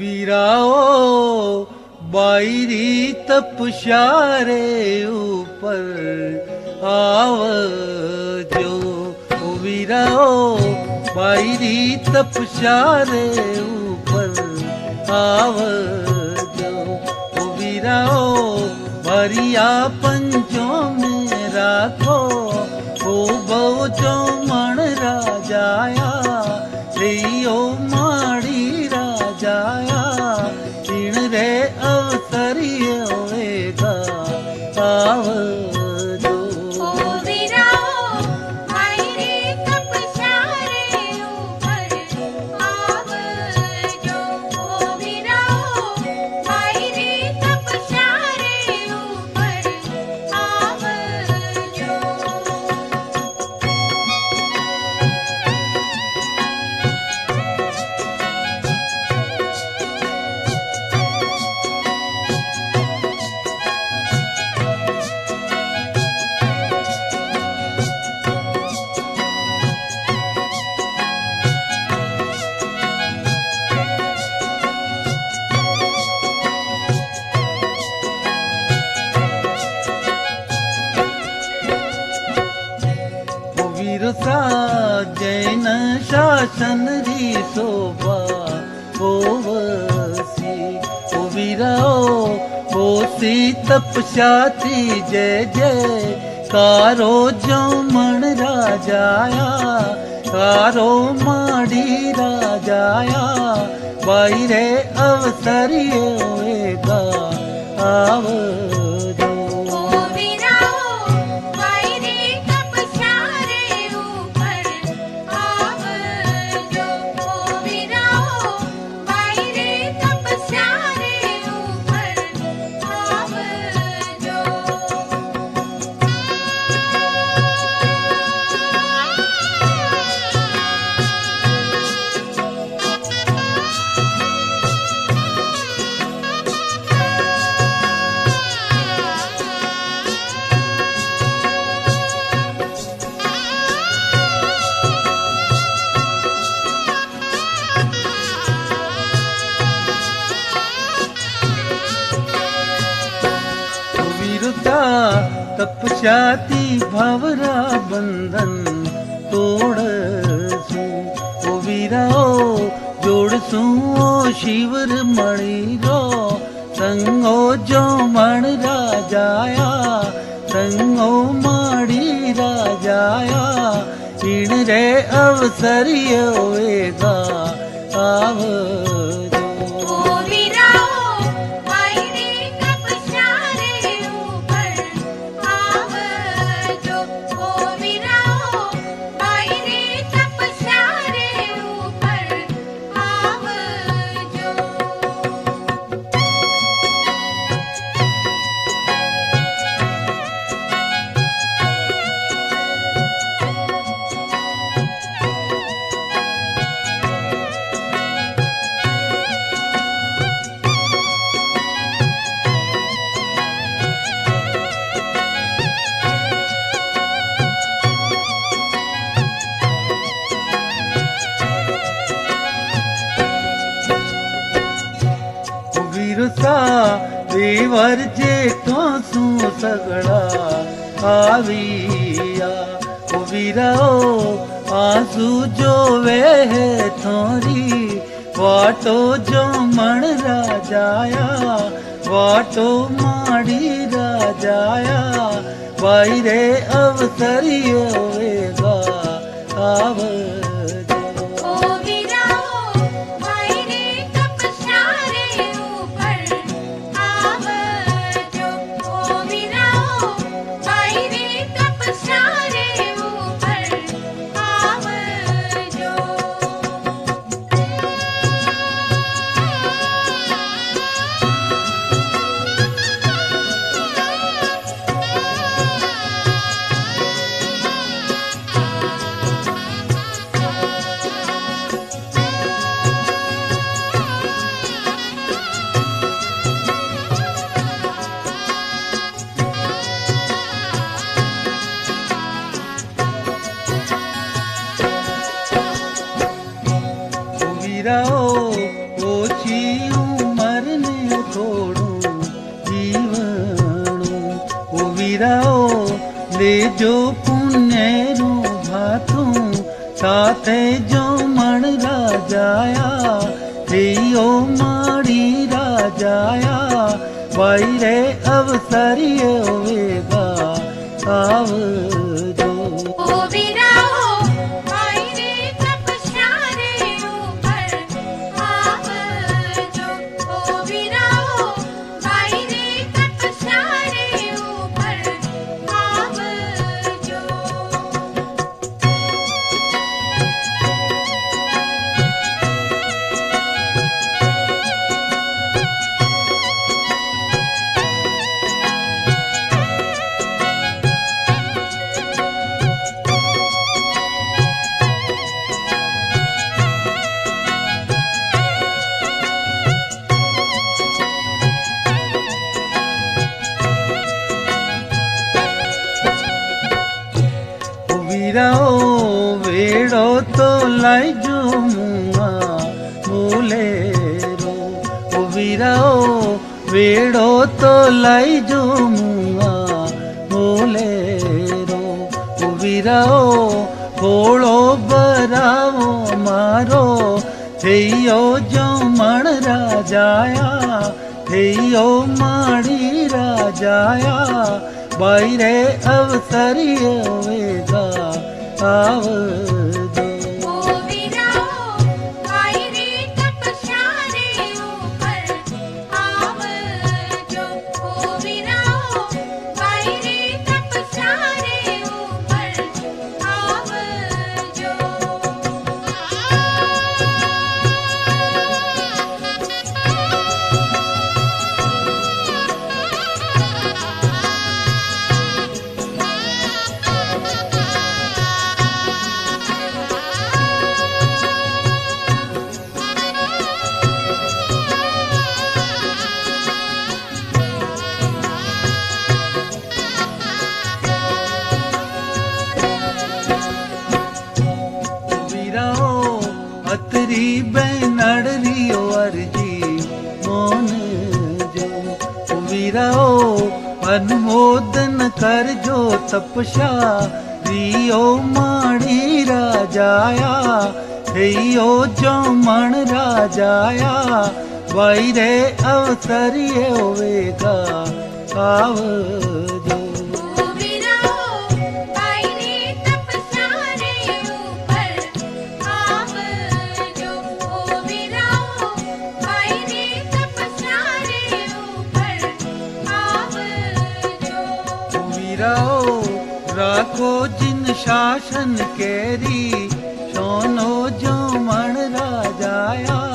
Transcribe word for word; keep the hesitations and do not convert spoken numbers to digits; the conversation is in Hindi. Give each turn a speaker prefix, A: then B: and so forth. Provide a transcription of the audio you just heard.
A: वीराओ बायरी तपस्या रे ऊपर आवजो। ओ वीराओ बायरी तपस्या रे ऊपर आवजो। ओ वीराओ भरिया पंचों में राखो ओ बहुचो मण राजाया ओ माड़ी राजाया इन रे अवसरी होएगा आवजो।
B: ओ वीराओ बायरी तपस्या रे ऊपर आवजो। ओ वीराओ बायरी तपस्या रे ऊपर आवजो।
A: वीरसा जैन शासन री शोभा होवसी। ओ वीराओ होसी तपस्या थी जय जय कारो जो मण राजाया कारो माड़ी राजाया बाई रे अवसरी होएगा आवजो।
B: ओ वीराओ बायरी तपस्या रे ऊपर आवजो। ओ वीराओ बायरी तपस्या रे ऊपर आवजो।
A: वीरता तपस्या थी भवरा बंधन तोड़सू। ओ वीराओ जोड़सू ओ शिवर मणि रो संगो जो मण राजाया संगो माड़ी राजाया इन रे अवसरी होएगा आवजो।
B: ओ वीराओ बायरी तपस्या रे ऊपर आवजो। ओ वीराओ बायरी तपस्या रे ऊपर आवजो।
A: वीरसा देवर जे तो सू सगड़ा आविया। ओ वीराओ आंसू जो वे है थोरी वाटो जो मण राजाया वाटो माड़ी राजाया बाई रे अवसरी होएगा आवजो।
B: ओ वीराओ बायरी तपस्या रे ऊपर आवजो। ओ वीराओ बायरी तपस्या रे ऊपर आवजो।
A: वीराओ ओ ओछी उमर ने थोड़ू जीवणू ओ वीराओ ले जो पुण्यरू भातू साथे जो मण राजाया थियो माड़ी राजाया वायरे अवसरियो वेगा आवजो
B: ओ वीराओ मायरे तपस्यारे ऊपर आवजो ओ वीराओ मायरे तपस्यारे ऊपर आवजो
A: वीराओ वेड़ो तो लाई जो मुआ मोलेरो ओ वीराओ वेड़ो तो लाई जो मुआ मोलेरो ओ वीराओ घोड़ो बरावो मारो थियो जो मण राजाया थियो माड़ी राजाया बायरे अवसरियो वेगा आवजो
B: ओ वीराओ मायरे तपस्यारे ऊपर आवजो ओ वीराओ मायरे तपस्यारे ऊपर आवजो
A: अतरी बैनड़ियो अर्जी मोन जो वीराओ अनुमोदन कर जो तपस्या रियो माड़ी राजाया थियो जो मण राजाया वायरे अवसरियो वेगा आवजो
B: ओ वीराओ मायरे तपस्यारे ऊपर आवजो ओ वीराओ मायरे तपस्यारे ऊपर आवजो
A: वीराओ राखो जिन शासन केरी सोनो जो मण राजाया